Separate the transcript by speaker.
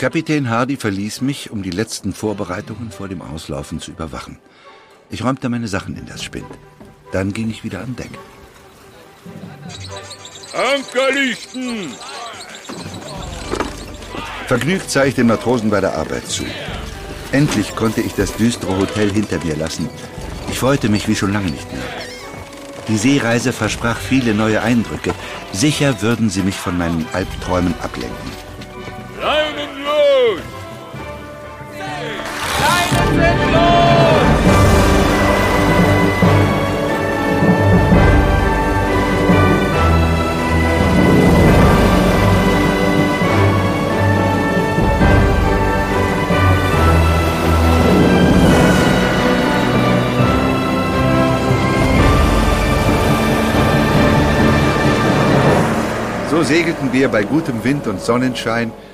Speaker 1: Kapitän Hardy verließ mich, um die letzten Vorbereitungen vor dem Auslaufen zu überwachen. Ich räumte meine Sachen in das Spind. Dann ging ich wieder an Deck.
Speaker 2: Anker lichten!
Speaker 1: Vergnügt sah ich den Matrosen bei der Arbeit zu. Endlich konnte ich das düstere Hotel hinter mir lassen. Ich freute mich wie schon lange nicht mehr. Die Seereise versprach viele neue Eindrücke. Sicher würden sie mich von meinen Albträumen ablenken.
Speaker 2: Leinen los!
Speaker 3: Leinen sind los!
Speaker 1: So segelten wir bei gutem Wind und Sonnenschein